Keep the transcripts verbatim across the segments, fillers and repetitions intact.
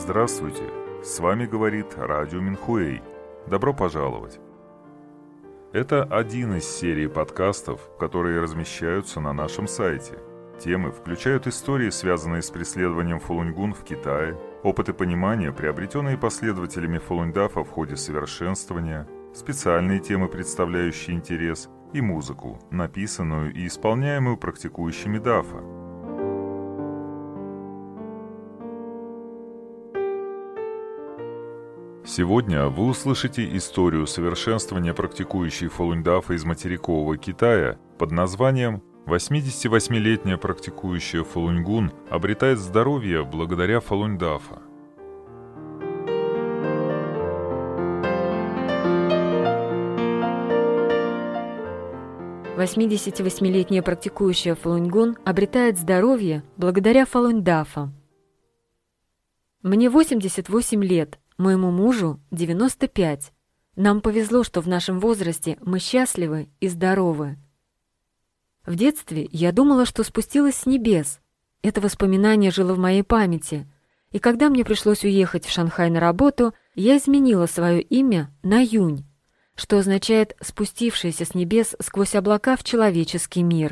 Здравствуйте, с вами говорит Радио Минхуэй. Добро пожаловать. Это один из серий подкастов, которые размещаются на нашем сайте. Темы включают истории, связанные с преследованием фалунь-гун в Китае, опыты понимания, приобретенные последователями фалунь-дафа в ходе совершенствования, специальные темы, представляющие интерес, и музыку, написанную и исполняемую практикующими дафа. Сегодня вы услышите историю совершенствования практикующей фалунь-дафа из материкового Китая под названием «восьмидесятивосьмилетняя практикующая фалунь-гун обретает здоровье благодаря фалунь-дафа». восьмидесятивосьмилетняя практикующая фалунь-гун обретает здоровье благодаря фалунь-дафа. Мне восемьдесят восемь лет. Моему мужу девяносто пять. Нам повезло, что в нашем возрасте мы счастливы и здоровы. В детстве я думала, что спустилась с небес. Это воспоминание жило в моей памяти. И когда мне пришлось уехать в Шанхай на работу, я изменила свое имя на Юнь, что означает «спустившаяся с небес сквозь облака в человеческий мир».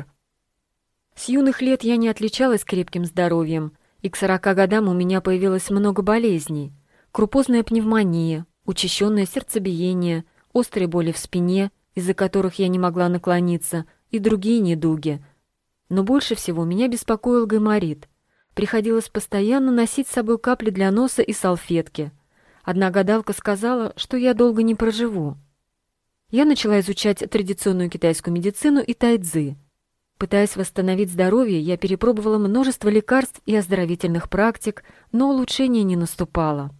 С юных лет я не отличалась крепким здоровьем, и к сорока годам у меня появилось много болезней. Крупозная пневмония, учащенное сердцебиение, острые боли в спине, из-за которых я не могла наклониться, и другие недуги. Но больше всего меня беспокоил гайморит. Приходилось постоянно носить с собой капли для носа и салфетки. Одна гадалка сказала, что я долго не проживу. Я начала изучать традиционную китайскую медицину и тайцзи. Пытаясь восстановить здоровье, я перепробовала множество лекарств и оздоровительных практик, но улучшения не наступало.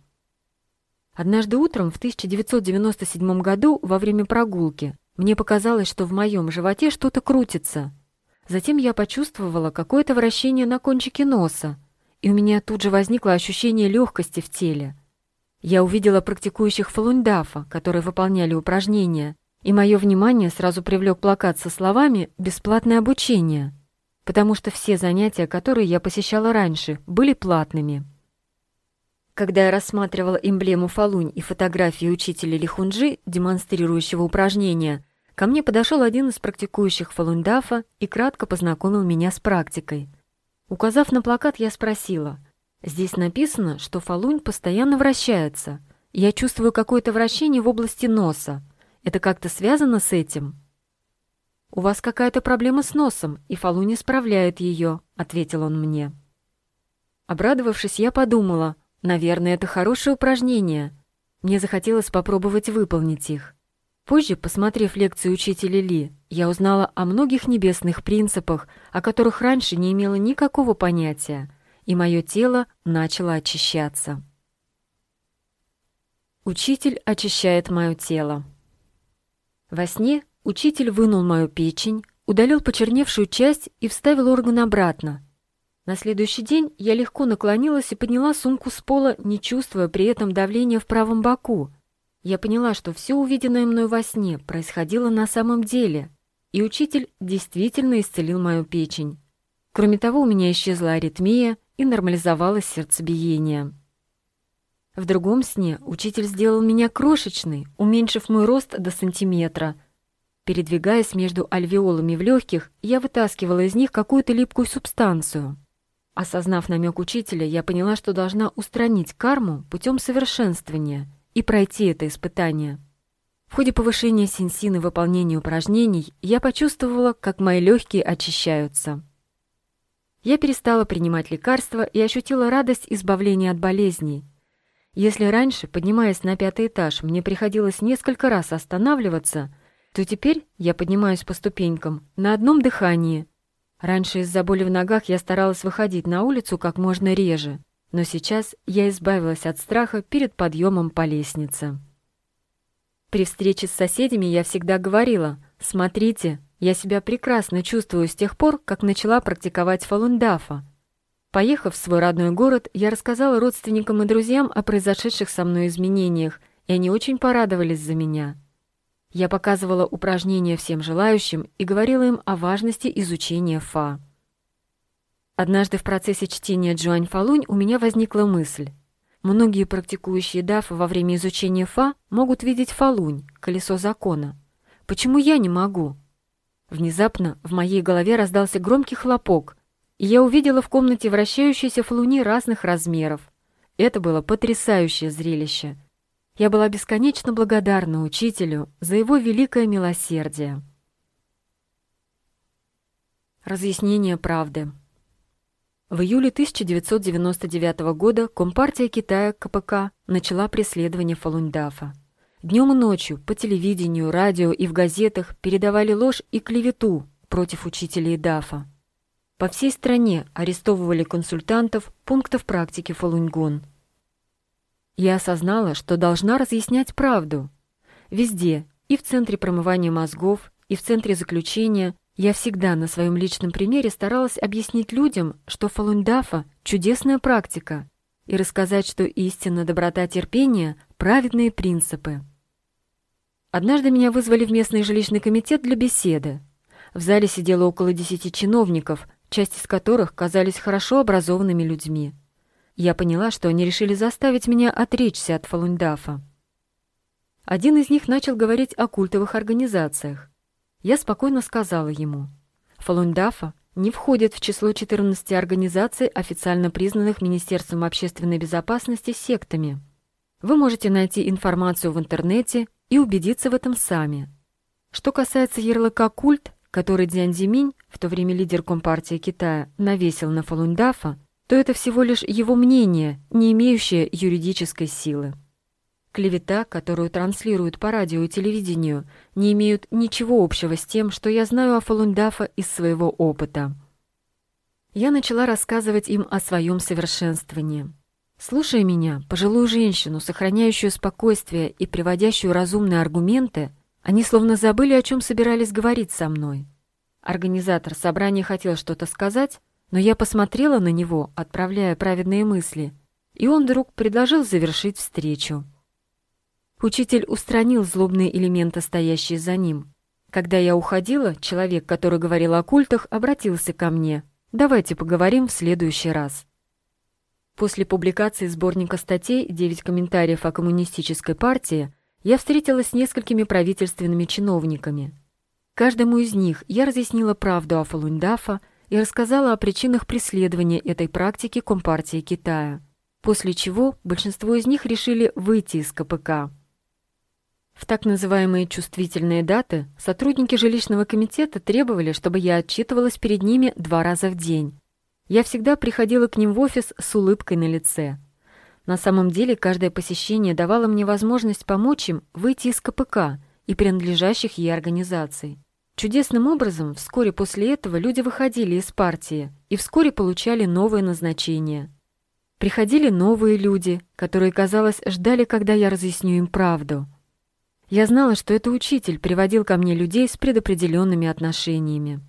Однажды утром в тысяча девятьсот девяносто седьмом году во время прогулки мне показалось, что в моем животе что-то крутится. Затем я почувствовала какое-то вращение на кончике носа, и у меня тут же возникло ощущение легкости в теле. Я увидела практикующих фалунь-дафа, которые выполняли упражнения, и мое внимание сразу привлек плакат со словами «бесплатное обучение», потому что все занятия, которые я посещала раньше, были платными. Когда я рассматривала эмблему фалунь и фотографии учителя Ли Хунджи, демонстрирующего упражнения, ко мне подошел один из практикующих фалунь-дафа и кратко познакомил меня с практикой. Указав на плакат, я спросила: «Здесь написано, что фалунь постоянно вращается. Я чувствую какое-то вращение в области носа. Это как-то связано с этим?» «У вас какая-то проблема с носом, и фалунь исправляет ее», — ответил он мне. Обрадовавшись, я подумала: наверное, это хорошее упражнение. Мне захотелось попробовать выполнить их. Позже, посмотрев лекции учителя Ли, я узнала о многих небесных принципах, о которых раньше не имела никакого понятия, и мое тело начало очищаться. Учитель очищает мое тело. Во сне учитель вынул мою печень, удалил почерневшую часть и вставил орган обратно. На следующий день я легко наклонилась и подняла сумку с пола, не чувствуя при этом давления в правом боку. Я поняла, что все увиденное мной во сне происходило на самом деле, и учитель действительно исцелил мою печень. Кроме того, у меня исчезла аритмия и нормализовалось сердцебиение. В другом сне учитель сделал меня крошечной, уменьшив мой рост до сантиметра. Передвигаясь между альвеолами в легких, я вытаскивала из них какую-то липкую субстанцию. Осознав намек учителя, я поняла, что должна устранить карму путем совершенствования и пройти это испытание. В ходе повышения синсин и выполнения упражнений я почувствовала, как мои легкие очищаются. Я перестала принимать лекарства и ощутила радость избавления от болезней. Если раньше, поднимаясь на пятый этаж, мне приходилось несколько раз останавливаться, то теперь я поднимаюсь по ступенькам на одном дыхании. Раньше из-за боли в ногах я старалась выходить на улицу как можно реже, но сейчас я избавилась от страха перед подъемом по лестнице. При встрече с соседями я всегда говорила: «Смотрите, я себя прекрасно чувствую с тех пор, как начала практиковать фалунь-дафа». Поехав в свой родной город, я рассказала родственникам и друзьям о произошедших со мной изменениях, и они очень порадовались за меня. Я показывала упражнения всем желающим и говорила им о важности изучения фа. Однажды в процессе чтения Джуань Фалунь у меня возникла мысль: Многие практикующие дафа во время изучения фа могут видеть фалунь, колесо закона. Почему я не могу? Внезапно в моей голове раздался громкий хлопок, и я увидела в комнате вращающиеся фалуни разных размеров. Это было потрясающее зрелище. Я была бесконечно благодарна учителю за его великое милосердие. Разъяснение правды. В июле тысяча девятьсот девяносто девятого года Компартия Китая ка пэ ка начала преследование Фалунь Дафа. Днем и ночью по телевидению, радио и в газетах передавали ложь и клевету против учителей дафа. По всей стране арестовывали консультантов пунктов практики Фалунь-гун. Я осознала, что должна разъяснять правду. Везде, и в Центре промывания мозгов, и в Центре заключения, я всегда на своем личном примере старалась объяснить людям, что Фалунь Дафа – чудесная практика, и рассказать, что истина, доброта, терпение – праведные принципы. Однажды меня вызвали в местный жилищный комитет для беседы. В зале сидело около десяти чиновников, часть из которых казались хорошо образованными людьми. Я поняла, что они решили заставить меня отречься от Фалунь Дафа. Один из них начал говорить о культовых организациях. Я спокойно сказала ему: Фалунь Дафа не входит в число четырнадцати организаций, официально признанных Министерством общественной безопасности сектами. Вы можете найти информацию в интернете и убедиться в этом сами. Что касается ярлыка «культ», который Дзян Зиминь, в то время лидер Компартии Китая, навесил на Фалунь Дафа, то это всего лишь его мнение, не имеющее юридической силы. Клевета, которую транслируют по радио и телевидению, не имеют ничего общего с тем, что я знаю о Фалунь Дафа из своего опыта. Я начала рассказывать им о своем совершенствовании. Слушая меня, пожилую женщину, сохраняющую спокойствие и приводящую разумные аргументы, они словно забыли, о чем собирались говорить со мной. Организатор собрания хотел что-то сказать, но я посмотрела на него, отправляя праведные мысли, и он вдруг предложил завершить встречу. Учитель устранил злобные элементы, стоящие за ним. Когда я уходила, человек, который говорил о культах, обратился ко мне: «Давайте поговорим в следующий раз». После публикации сборника статей «Девять комментариев о коммунистической партии» я встретилась с несколькими правительственными чиновниками. Каждому из них я разъяснила правду о Фалунь Дафа и рассказала о причинах преследования этой практики Компартии Китая, после чего большинство из них решили выйти из ка пэ ка. В так называемые чувствительные даты сотрудники жилищного комитета требовали, чтобы я отчитывалась перед ними два раза в день. Я всегда приходила к ним в офис с улыбкой на лице. На самом деле, каждое посещение давало мне возможность помочь им выйти из ка пэ ка и принадлежащих ей организаций. Чудесным образом, вскоре после этого люди выходили из партии и вскоре получали новое назначение. Приходили новые люди, которые, казалось, ждали, когда я разъясню им правду. Я знала, что это учитель приводил ко мне людей с предопределенными отношениями.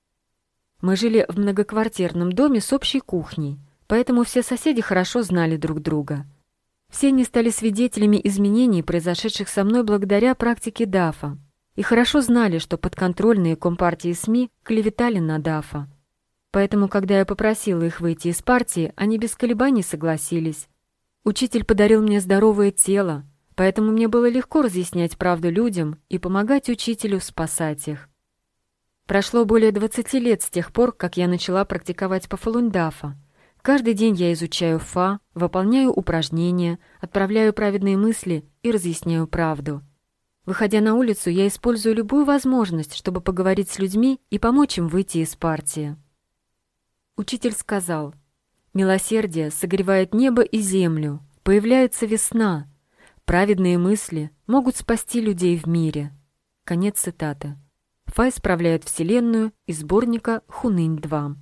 Мы жили в многоквартирном доме с общей кухней, поэтому все соседи хорошо знали друг друга. Все они стали свидетелями изменений, произошедших со мной благодаря практике дафа, и хорошо знали, что подконтрольные Компартии СМИ клеветали на дафа. Поэтому, когда я попросила их выйти из партии, они без колебаний согласились. Учитель подарил мне здоровое тело, поэтому мне было легко разъяснять правду людям и помогать учителю спасать их. Прошло более двадцати лет с тех пор, как я начала практиковать по Фалунь Дафа. Каждый день я изучаю фа, выполняю упражнения, отправляю праведные мысли и разъясняю правду. Выходя на улицу, я использую любую возможность, чтобы поговорить с людьми и помочь им выйти из партии. Учитель сказал: «Милосердие согревает небо и землю, появляется весна. Праведные мысли могут спасти людей в мире». Конец цитаты. Фа исправляет Вселенную из сборника Хунынь-два.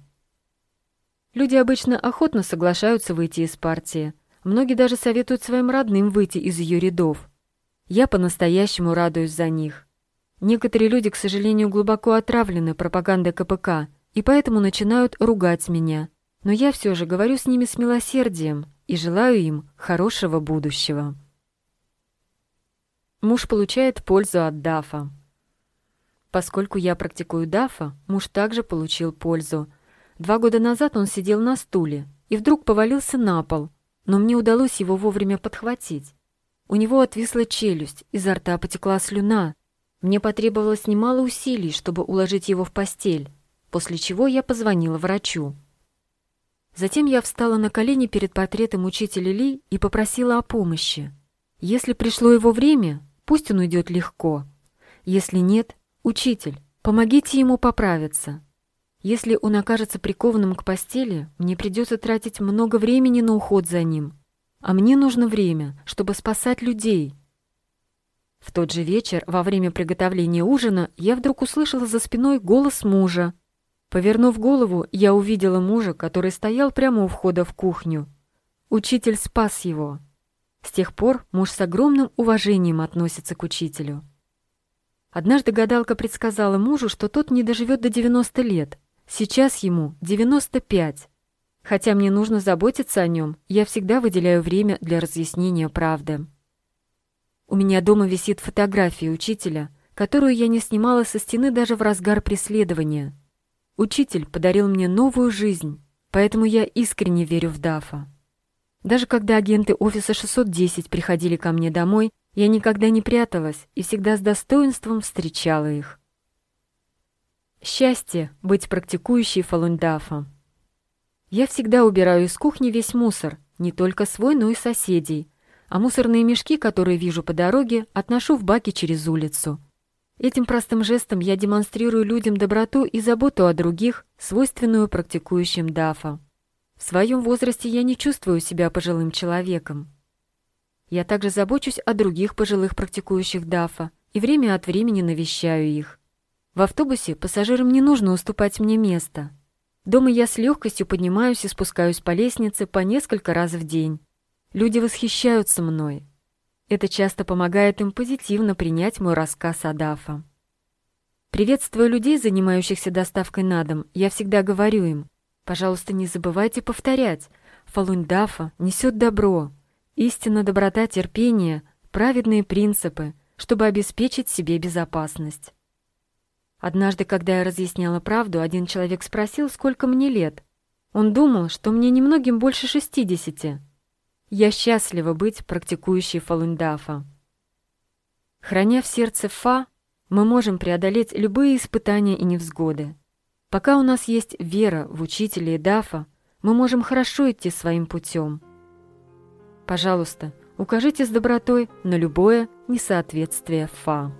Люди обычно охотно соглашаются выйти из партии. Многие даже советуют своим родным выйти из ее рядов. Я по-настоящему радуюсь за них. Некоторые люди, к сожалению, глубоко отравлены пропагандой ка пэ ка и поэтому начинают ругать меня. Но я все же говорю с ними с милосердием и желаю им хорошего будущего. Муж получает пользу от дафа. Поскольку я практикую дафа, муж также получил пользу. Два года назад он сидел на стуле и вдруг повалился на пол. но мне удалось его вовремя подхватить. У него отвисла челюсть, изо рта потекла слюна. Мне потребовалось немало усилий, чтобы уложить его в постель, после чего я позвонила врачу. Затем я встала на колени перед портретом учителя Ли и попросила о помощи. Если пришло его время, пусть он уйдет легко. Если нет, учитель, помогите ему поправиться. Если он окажется прикованным к постели, мне придется тратить много времени на уход за ним. А мне нужно время, чтобы спасать людей. В тот же вечер, во время приготовления ужина, я вдруг услышала за спиной голос мужа. Повернув голову, я увидела мужа, который стоял прямо у входа в кухню. Учитель спас его. С тех пор муж с огромным уважением относится к учителю. Однажды гадалка предсказала мужу, что тот не доживет до девяноста лет. Сейчас ему девяносто пять. Хотя мне нужно заботиться о нем, я всегда выделяю время для разъяснения правды. У меня дома висит фотография учителя, которую я не снимала со стены даже в разгар преследования. Учитель подарил мне новую жизнь, поэтому я искренне верю в Даффа. Даже когда агенты офиса шестьсот десять приходили ко мне домой, я никогда не пряталась и всегда с достоинством встречала их. Счастье — быть практикующей Фалунь Даффа. Я всегда убираю из кухни весь мусор, не только свой, но и соседей, а мусорные мешки, которые вижу по дороге, отношу в баки через улицу. Этим простым жестом я демонстрирую людям доброту и заботу о других, свойственную практикующим Даффа. В своем возрасте я не чувствую себя пожилым человеком. Я также забочусь о других пожилых практикующих Даффа и время от времени навещаю их. В автобусе пассажирам не нужно уступать мне место. Дома я с легкостью поднимаюсь и спускаюсь по лестнице по несколько раз в день. Люди восхищаются мной. Это часто помогает им позитивно принять мой рассказ о Даффа. Приветствуя людей, занимающихся доставкой на дом, я всегда говорю им: пожалуйста, не забывайте повторять: Фалунь Даффа несет добро, истина, доброта, терпение, праведные принципы, чтобы обеспечить себе безопасность. Однажды, когда я разъясняла правду, один человек спросил, сколько мне лет. Он думал, что мне немногим больше шестидесяти. Я счастлива быть практикующей Фалунь Даффа. Храня в сердце Фа, мы можем преодолеть любые испытания и невзгоды. Пока у нас есть вера в учителя и Даффа, мы можем хорошо идти своим путем. Пожалуйста, укажите с добротой на любое несоответствие Фа.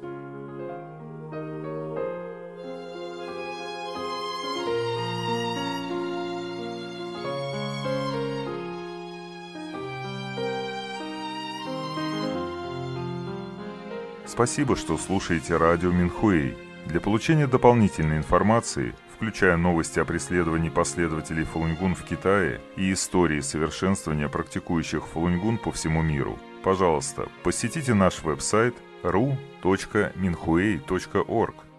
Спасибо, что слушаете радио Минхуэй. Для получения дополнительной информации, включая новости о преследовании последователей Фалунь-гун в Китае и истории совершенствования практикующих Фалунь-гун по всему миру, пожалуйста, посетите наш веб-сайт ру точка минхуэй точка орг.